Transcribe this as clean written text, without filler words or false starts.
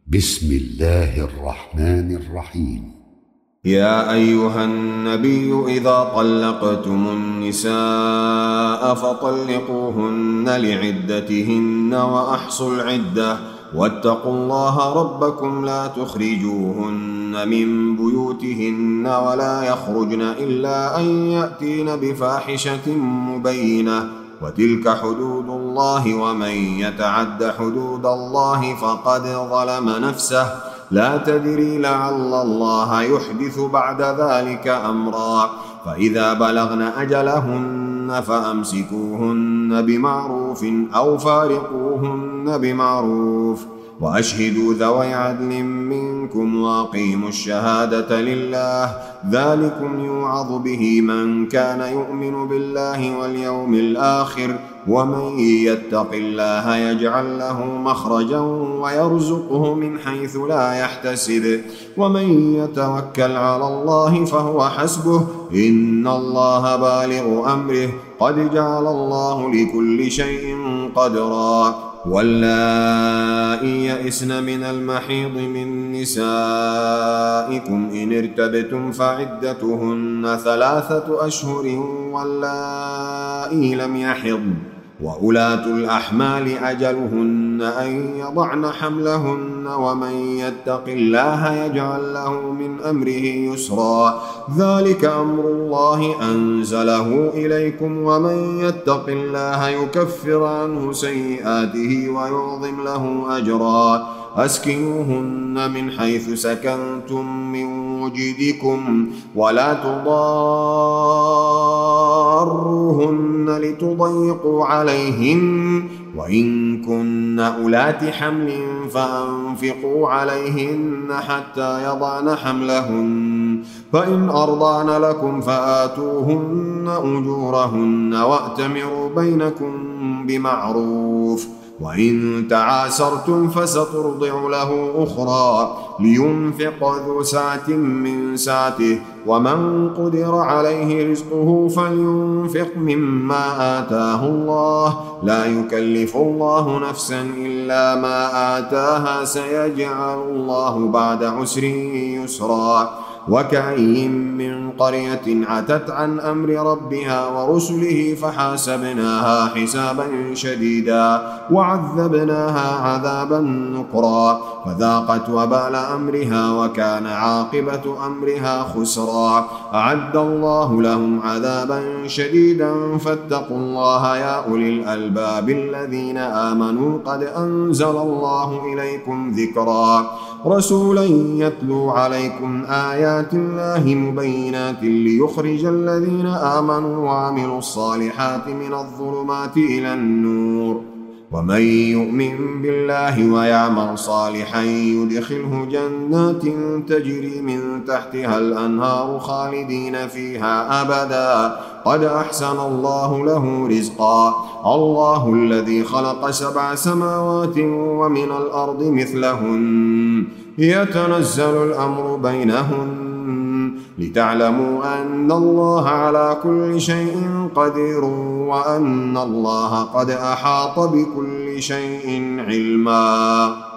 بسم الله الرحمن الرحيم. يا أيها النبي إذا طلقتم النساء فطلقوهن لعدتهن وأحصوا العدة واتقوا الله ربكم لا تخرجوهن من بيوتهن ولا يخرجن إلا أن يأتين بفاحشة مبينة وتلك حدود الله ومن يتعد حدود الله فقد ظلم نفسه لا تدري لعل الله يحدث بعد ذلك أمرا فإذا بلغن أجلهن فأمسكوهن بمعروف أو فارقوهن بمعروف وأشهدوا ذوي عدل منكم وأقيموا الشهادة لله ذلكم يوعظ به من كان يؤمن بالله واليوم الآخر ومن يتق الله يجعل له مخرجا ويرزقه من حيث لا يحتسب ومن يتوكل على الله فهو حسبه إن الله بالغ أمره قد جعل الله لكل شيء قدرا واللائي يئسن من المحيض من نسائكم إن ارتبتم فعدتهن 3 أشهر واللائي لم يحضن وأولاة الأحمال أجلهن أن يضعن حملهن ومن يتق الله يجعل له من أمره يسرا ذلك أمر الله أنزله إليكم ومن يتق الله يكفر عنه سيئاته ويعظم له أجرا أسكنوهن من حيث سكنتم من وجدكم ولا تضاروهن لتضيقوا عليهن وإن كن أولات حمل فأنفقوا عليهن حتى يضعن حملهن فإن أرضعن لكم فآتوهن أجورهن وأتمروا بينكم بمعروف وإن تعاسرتم فسترضع له أخرى لينفق ذو سعة من سعته ومن قدر عليه رزقه فلينفق مما آتاه الله لا يكلف الله نفسا إلا ما آتاها سيجعل الله بعد عسر يسرا وكأي من قرية عتت عن أمر ربها ورسله فحاسبناها حسابا شديدا وعذبناها عذابا نكرا فذاقت وبال أمرها وكان عاقبة أمرها خسرا أعد الله لهم عذابا شديدا فاتقوا الله يا أولي الألباب الذين آمنوا قد أنزل الله إليكم ذكرا رسولا يتلو عليكم آيات الله مبينات ليخرج الذين آمنوا وعملوا الصالحات من الظلمات إلى النور ومن يؤمن بالله ويعمل صالحا يدخله جنات تجري من تحتها الأنهار خالدين فيها أبدا قد أحسن الله له رزقا الله الذي خلق 7 سماوات ومن الأرض مثلهن يتنزل الأمر بينهن لتعلموا أن الله على كل شيء قدير وأن الله قد أحاط بكل شيء علما.